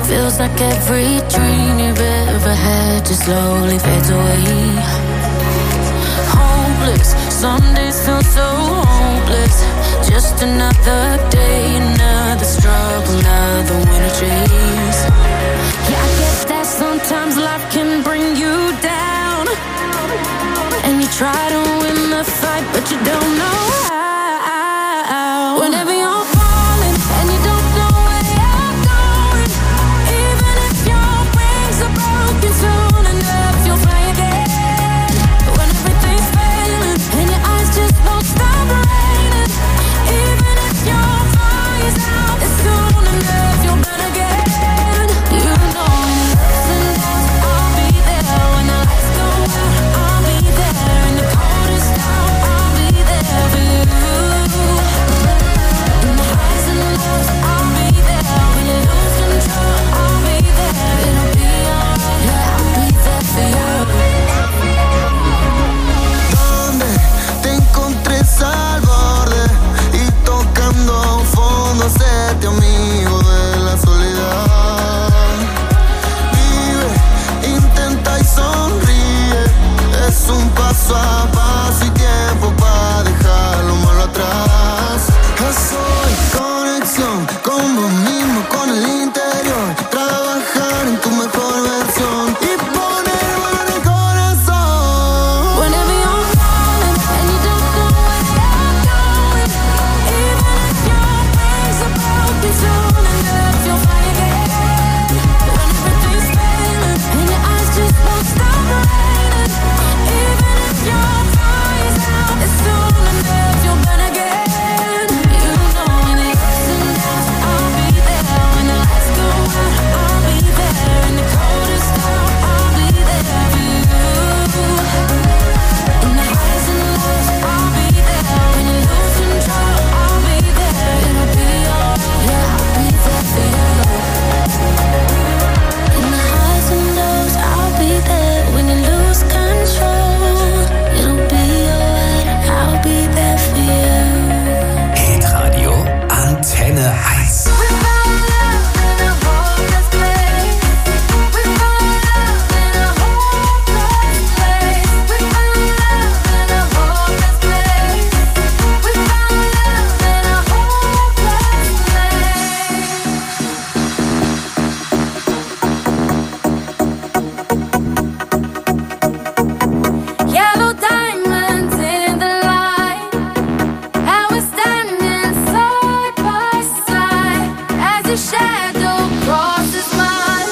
Feels like every dream you've ever had just slowly fades away. Hopeless, some days feel so hopeless. Just another day, another struggle, another winter chase. Yeah, I get that sometimes life can bring you down, and you try to win the fight, but you don't know how. Whenever you're falling and you don't know where you're going, even if your wings are broken, soon enough you'll fly again. When everything's failing and your eyes just won't stop raining, even if your fire's out, it's soon enough you'll burn again. You know when the ups and downs, I'll be there. When the lights go out, I'll be there. In the coldest hour, I'll be there for you. In the highs and lows, I'll be there. When you lose control, I'll be there. It'll be alright, yeah, I'll be there for you. Donde te encontré al borde y tocando fondo, sé tu amigo de la soledad. Vive, intenta y sonríe, es un paso a paso y tiempo para dejar lo malo atrás. Soy conexión con vos mismo, con el interior, trabajar en tu mejor versión y poner mano en el corazón. Whenever you're falling and you don't know where you're going, even if your wings are broken, soon enough you'll fly again. When everything's failing and your eyes just won't stop raining, even if your fire's out, it's soon enough you'll burn again. You know when the ups and downs, I'll be there. When the lights go out, I'll be there. In the coldest hour, I'll be there for you. In the highs and lows, I'll be there. When you lose control, I'll be there. It'll be alright, yeah, I'll be there for you. In the highs and lows, I'll be there. When you lose control, it'll be alright, I'll be there for you. Hitradio Antenne 1. We found love in a hopeless place. We found love in a hopeless place. We found love in a hopeless place. We found love in a hopeless place. Yellow diamonds in the light, and we're standing side by side as your shadow crosses mine.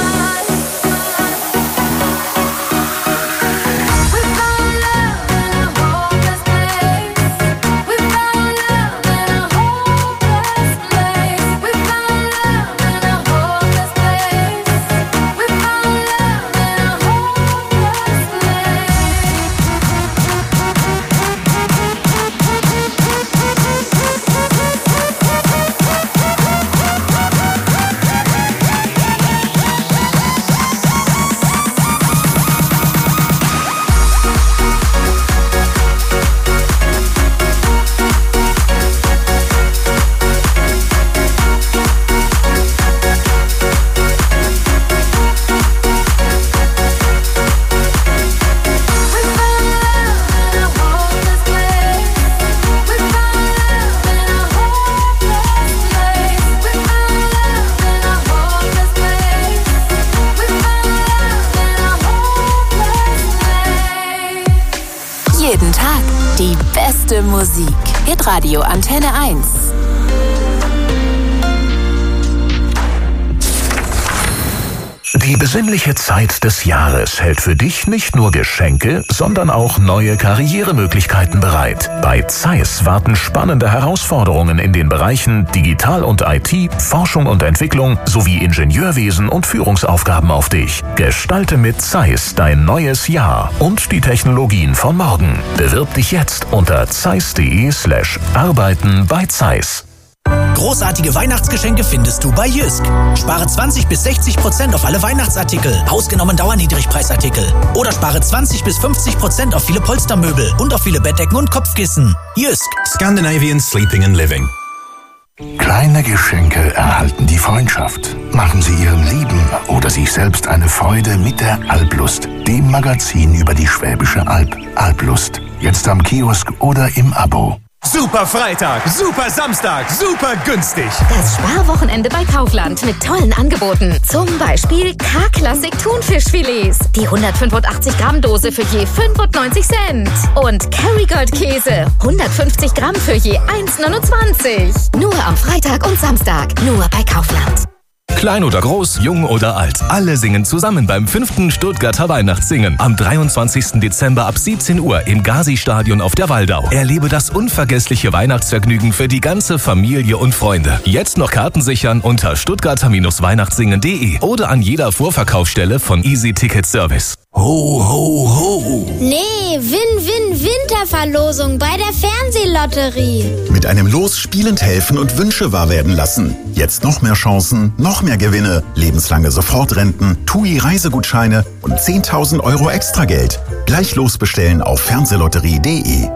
We found love in a hopeless place. We found love in a hopeless place. We found love in a hopeless place. We found love in a hopeless Jeden Tag die beste Musik. Hitradio Antenne 1. Die besinnliche Zeit des Jahres hält für dich nicht nur Geschenke, sondern auch neue Karrieremöglichkeiten bereit. Bei Zeiss warten spannende Herausforderungen in den Bereichen Digital und IT, Forschung und Entwicklung sowie Ingenieurwesen und Führungsaufgaben auf dich. Gestalte mit Zeiss dein neues Jahr und die Technologien von morgen. Bewirb dich jetzt unter zeiss.de/arbeiten bei Zeiss. Großartige Weihnachtsgeschenke findest du bei Jysk. Spare 20-60% auf alle Weihnachtsartikel, ausgenommen Dauerniedrigpreisartikel. Oder spare 20-50% auf viele Polstermöbel und auf viele Bettdecken und Kopfkissen. Jysk. Scandinavian Sleeping and Living. Kleine Geschenke erhalten die Freundschaft. Machen Sie Ihren Lieben oder sich selbst eine Freude mit der Alplust, dem Magazin über die Schwäbische Alb. Alplust, jetzt am Kiosk oder im Abo. Super Freitag, super Samstag, super günstig. Das Sparwochenende bei Kaufland mit tollen Angeboten. Zum Beispiel K-Klassik Thunfischfilets. Die 185 Gramm Dose für je 95 Cent. Und Kerrygold Käse. 150 Gramm für je 1,29. Nur am Freitag und Samstag. Nur bei Kaufland. Klein oder groß, jung oder alt, alle singen zusammen beim 5. Stuttgarter Weihnachtssingen. Am 23. Dezember ab 17 Uhr im Gazi-Stadion auf der Waldau. Erlebe das unvergessliche Weihnachtsvergnügen für die ganze Familie und Freunde. Jetzt noch Karten sichern unter stuttgarter-weihnachtssingen.de oder an jeder Vorverkaufsstelle von Easy Ticket Service. Ho, ho, ho. Nee, Win-Win-Winterverlosung bei der Fernsehlotterie. Mit einem Los spielend helfen und Wünsche wahr werden lassen. Jetzt noch mehr Chancen, noch mehr Gewinne, lebenslange Sofortrenten, TUI-Reisegutscheine und 10.000 € Extrageld. Gleich losbestellen auf fernsehlotterie.de.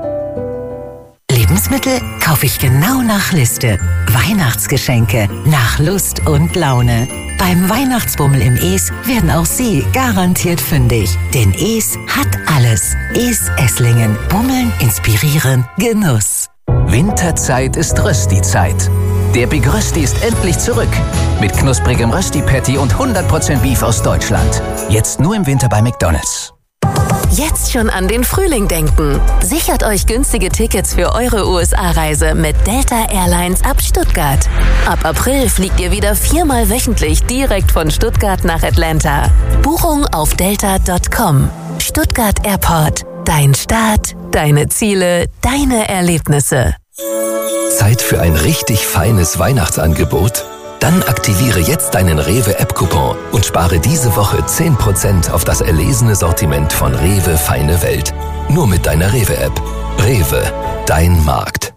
Lebensmittel kaufe ich genau nach Liste. Weihnachtsgeschenke nach Lust und Laune. Beim Weihnachtsbummel im Es werden auch Sie garantiert fündig. Denn Es hat alles. Es Esslingen. Bummeln, inspirieren, Genuss. Winterzeit ist Rösti-Zeit. Der Big Rösti ist endlich zurück. Mit knusprigem Rösti-Patty und 100% Beef aus Deutschland. Jetzt nur im Winter bei McDonald's. Jetzt schon an den Frühling denken. Sichert euch günstige Tickets für eure USA-Reise mit Delta Airlines ab Stuttgart. Ab April fliegt ihr wieder 4-mal wöchentlich direkt von Stuttgart nach Atlanta. Buchung auf delta.com. Stuttgart Airport. Dein Start, deine Ziele, deine Erlebnisse. Zeit für ein richtig feines Weihnachtsangebot? Dann aktiviere jetzt deinen Rewe-App-Coupon und spare diese Woche 10% auf das erlesene Sortiment von Rewe Feine Welt. Nur mit deiner Rewe-App. Rewe, dein Markt.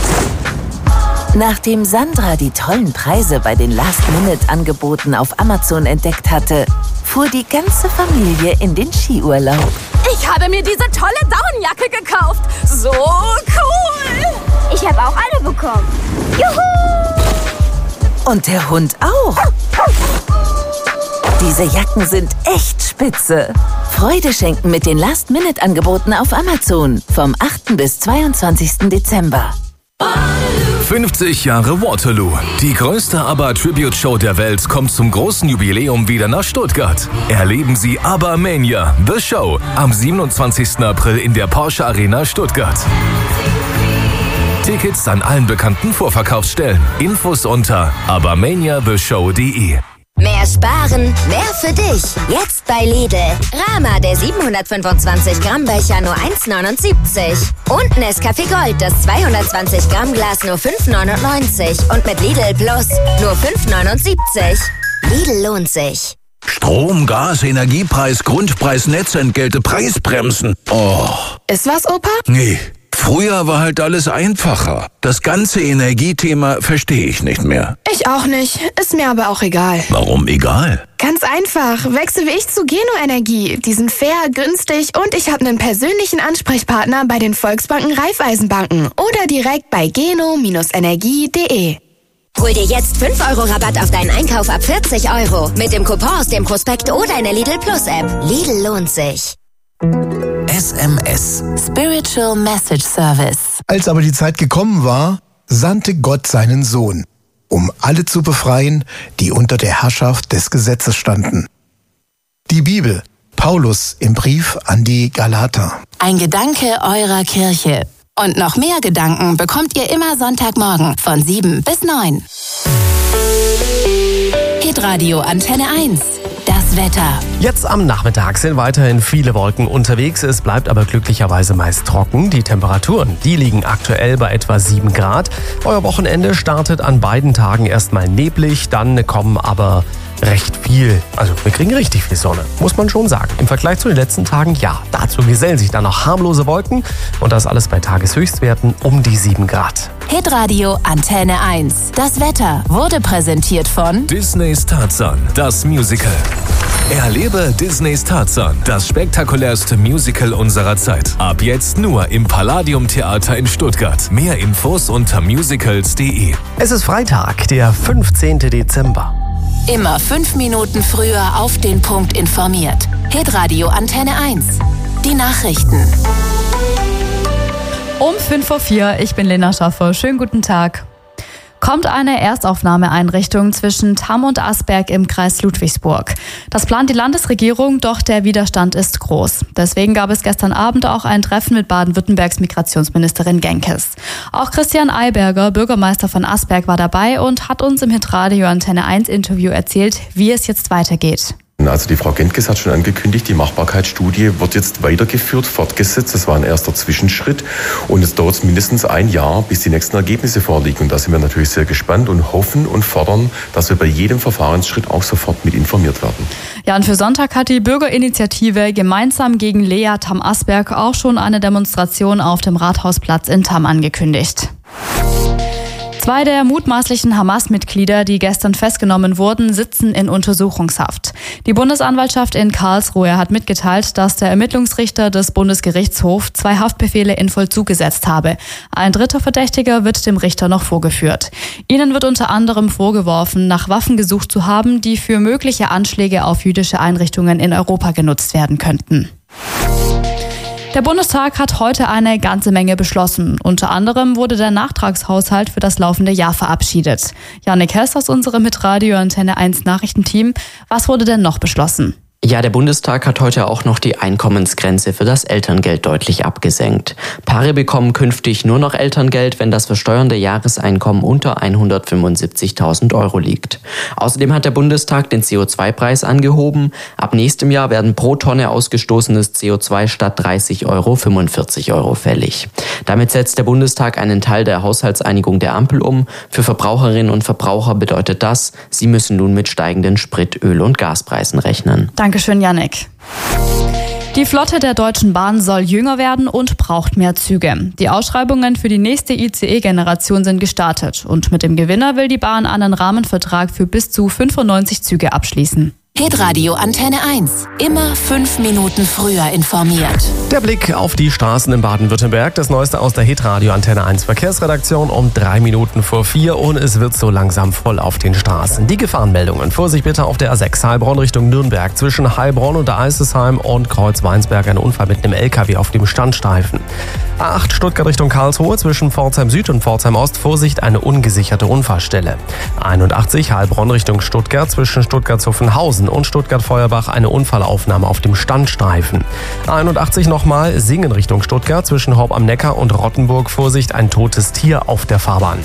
Nachdem Sandra die tollen Preise bei den Last-Minute-Angeboten auf Amazon entdeckt hatte, fuhr die ganze Familie in den Skiurlaub. Ich habe mir diese tolle Daunenjacke gekauft. So cool. Ich habe auch eine bekommen. Juhu! Und der Hund auch. Diese Jacken sind echt spitze. Freude schenken mit den Last-Minute-Angeboten auf Amazon vom 8. bis 22. Dezember. 50 Jahre Waterloo. Die größte ABBA-Tribute-Show der Welt kommt zum großen Jubiläum wieder nach Stuttgart. Erleben Sie ABBA Mania, The Show, am 27. April in der Porsche Arena Stuttgart. Tickets an allen bekannten Vorverkaufsstellen. Infos unter abbamaniatheshow.de. Mehr sparen, mehr für dich. Jetzt bei Lidl. Rama, der 725 Gramm Becher nur 1,79. Und Nescafé Gold, das 220 Gramm Glas nur 5,99. Und mit Lidl Plus nur 5,79. Lidl lohnt sich. Strom, Gas, Energiepreis, Grundpreis, Netzentgelte, Preisbremsen. Oh. Ist was, Opa? Nee. Früher war halt alles einfacher. Das ganze Energiethema verstehe ich nicht mehr. Ich auch nicht. Ist mir aber auch egal. Warum egal? Ganz einfach. Wechsel wie ich zu Geno Energie. Die sind fair, günstig und ich habe einen persönlichen Ansprechpartner bei den Volksbanken Raiffeisenbanken oder direkt bei geno-energie.de. Hol dir jetzt 5 € Rabatt auf deinen Einkauf ab 40 € mit dem Coupon aus dem Prospekt oder in der Lidl Plus App. Lidl lohnt sich. SMS. Spiritual Message Service. Als aber die Zeit gekommen war, sandte Gott seinen Sohn, um alle zu befreien, die unter der Herrschaft des Gesetzes standen. Die Bibel, Paulus im Brief an die Galater. Ein Gedanke eurer Kirche. Und noch mehr Gedanken bekommt ihr immer Sonntagmorgen von 7 bis 9. Hitradio Antenne 1. Das Wetter. Jetzt am Nachmittag sind weiterhin viele Wolken unterwegs. Es bleibt aber glücklicherweise meist trocken. Die Temperaturen, die liegen aktuell bei etwa 7 Grad. Euer Wochenende startet an beiden Tagen erstmal neblig, dann kommen aber recht viel. Also wir kriegen richtig viel Sonne, muss man schon sagen. Im Vergleich zu den letzten Tagen, ja, dazu gesellen sich dann noch harmlose Wolken und das alles bei Tageshöchstwerten um die 7 Grad. Hitradio Antenne 1. Das Wetter wurde präsentiert von Disneys Tarzan, das Musical. Erlebe Disneys Tarzan, das spektakulärste Musical unserer Zeit. Ab jetzt nur im Palladium Theater in Stuttgart. Mehr Infos unter musicals.de. Es ist Freitag, der 15. Dezember. Immer 5 Minuten früher auf den Punkt informiert. Hitradio Antenne 1. Die Nachrichten. Um 5:04 Uhr, ich bin Lena Schaffer. Schönen guten Tag. Kommt eine Erstaufnahmeeinrichtung zwischen Tamm und Asberg im Kreis Ludwigsburg. Das plant die Landesregierung, doch der Widerstand ist groß. Deswegen gab es gestern Abend auch ein Treffen mit Baden-Württembergs Migrationsministerin Genkes. Auch Christian Eiberger, Bürgermeister von Asberg, war dabei und hat uns im Hitradio Antenne 1 Interview erzählt, wie es jetzt weitergeht. Also die Frau Genkes hat schon angekündigt, die Machbarkeitsstudie wird jetzt weitergeführt, fortgesetzt. Das war ein erster Zwischenschritt und es dauert mindestens ein Jahr, bis die nächsten Ergebnisse vorliegen. Und da sind wir natürlich sehr gespannt und hoffen und fordern, dass wir bei jedem Verfahrensschritt auch sofort mit informiert werden. Ja, und für Sonntag hat die Bürgerinitiative Gemeinsam gegen Lea Tamm-Asberg auch schon eine Demonstration auf dem Rathausplatz in Tamm angekündigt. 2 der mutmaßlichen Hamas-Mitglieder, die gestern festgenommen wurden, sitzen in Untersuchungshaft. Die Bundesanwaltschaft in Karlsruhe hat mitgeteilt, dass der Ermittlungsrichter des Bundesgerichtshofs 2 Haftbefehle in Vollzug gesetzt habe. Ein dritter Verdächtiger wird dem Richter noch vorgeführt. Ihnen wird unter anderem vorgeworfen, nach Waffen gesucht zu haben, die für mögliche Anschläge auf jüdische Einrichtungen in Europa genutzt werden könnten. Der Bundestag hat heute eine ganze Menge beschlossen. Unter anderem wurde der Nachtragshaushalt für das laufende Jahr verabschiedet. Jannik Hess aus unserem Hitradio Antenne 1 Nachrichtenteam. Was wurde denn noch beschlossen? Ja, der Bundestag hat heute auch noch die Einkommensgrenze für das Elterngeld deutlich abgesenkt. Paare bekommen künftig nur noch Elterngeld, wenn das versteuernde Jahreseinkommen unter 175.000 Euro liegt. Außerdem hat der Bundestag den CO2-Preis angehoben. Ab nächstem Jahr werden pro Tonne ausgestoßenes CO2 statt 30 Euro 45 Euro fällig. Damit setzt der Bundestag einen Teil der Haushaltseinigung der Ampel um. Für Verbraucherinnen und Verbraucher bedeutet das, sie müssen nun mit steigenden Sprit-, Öl- und Gaspreisen rechnen. Dankeschön, Jannik. Die Flotte der Deutschen Bahn soll jünger werden und braucht mehr Züge. Die Ausschreibungen für die nächste ICE-Generation sind gestartet. Und mit dem Gewinner will die Bahn einen Rahmenvertrag für bis zu 95 Züge abschließen. Hitradio Antenne 1. Immer 5 Minuten früher informiert. Der Blick auf die Straßen in Baden-Württemberg. Das Neueste aus der Hitradio Antenne 1 Verkehrsredaktion um 3:03 und es wird so langsam voll auf den Straßen. Die Gefahrenmeldungen. Vorsicht bitte auf der A6 Heilbronn Richtung Nürnberg. Zwischen Heilbronn und Eisesheim und Kreuzweinsberg ein Unfall mit einem LKW auf dem Standstreifen. A8 Stuttgart Richtung Karlsruhe. Zwischen Pforzheim Süd und Pforzheim Ost. Vorsicht, eine ungesicherte Unfallstelle. 81 Heilbronn Richtung Stuttgart. Zwischen Stuttgart-Zuffenhausen und Stuttgart-Feuerbach eine Unfallaufnahme auf dem Standstreifen. 81 nochmal Singen Richtung Stuttgart, zwischen Horb am Neckar und Rottenburg. Vorsicht, ein totes Tier auf der Fahrbahn.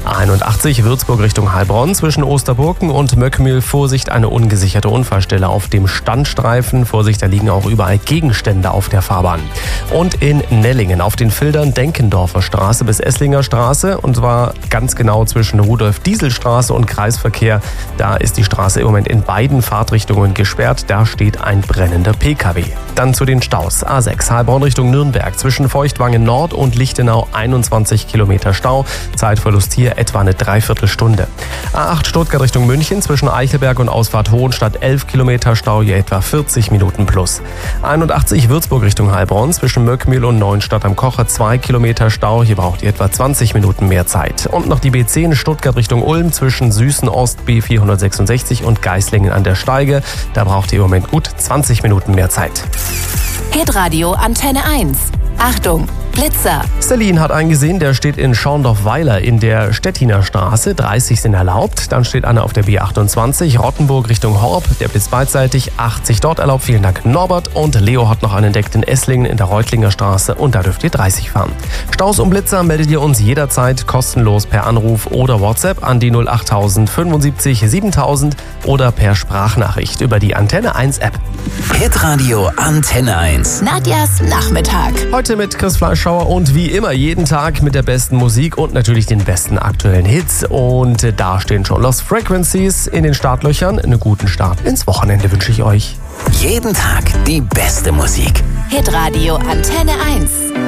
81 Würzburg Richtung Heilbronn, zwischen Osterburken und Möckmühl. Vorsicht, eine ungesicherte Unfallstelle auf dem Standstreifen. Vorsicht, da liegen auch überall Gegenstände auf der Fahrbahn. Und in Nellingen auf den Filtern Denkendorfer Straße bis Esslinger Straße, und zwar ganz genau zwischen Rudolf-Diesel-Straße und Kreisverkehr. Da ist die Straße im Moment in beiden Fahrtrichtungen gesperrt, da steht ein brennender PKW. Dann zu den Staus. A6 Heilbronn Richtung Nürnberg, zwischen Feuchtwangen Nord und Lichtenau 21 Kilometer Stau. Zeitverlust hier etwa eine Dreiviertelstunde. A8 Stuttgart Richtung München, zwischen Eichelberg und Ausfahrt Hohenstadt 11 Kilometer Stau, hier etwa 40 Minuten plus. 81 Würzburg Richtung Heilbronn, zwischen Möckmühl und Neuenstadt am Kocher 2 Kilometer Stau, hier braucht ihr etwa 20 Minuten mehr Zeit. Und noch die B10 Stuttgart Richtung Ulm, zwischen Süßen Ost B466 und Geislingen an der Steige. Da braucht ihr im Moment gut 20 Minuten mehr Zeit. Hitradio Antenne 1. Achtung, Blitzer. Celine hat einen gesehen, der steht in Schorndorf-Weiler in der Stettiner Straße. 30 sind erlaubt. Dann steht einer auf der B28, Rottenburg Richtung Horb. Der Blitz beidseitig, 80 dort erlaubt. Vielen Dank, Norbert. Und Leo hat noch einen entdeckt in Esslingen in der Reutlinger Straße. Und da dürft ihr 30 fahren. Staus und Blitzer meldet ihr uns jederzeit kostenlos per Anruf oder WhatsApp an die 08000 75 7000 oder per Sprachnachricht über die Antenne 1 App. Hitradio Antenne 1. Nadjas Nachmittag. Heute mit Chris Fleischhauer und wie immer jeden Tag mit der besten Musik und natürlich den besten aktuellen Hits. Und da stehen schon Lost Frequencies in den Startlöchern. Einen guten Start ins Wochenende wünsche ich euch. Jeden Tag die beste Musik. Hitradio Antenne 1.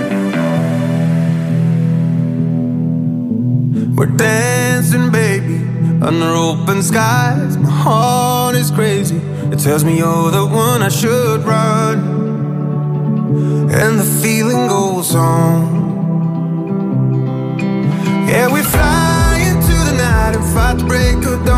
We're dancing, baby, under open skies. My heart is crazy. It tells me you're the one I should run. And the feeling goes on. Yeah, we fly into the night and fight to break of dawn.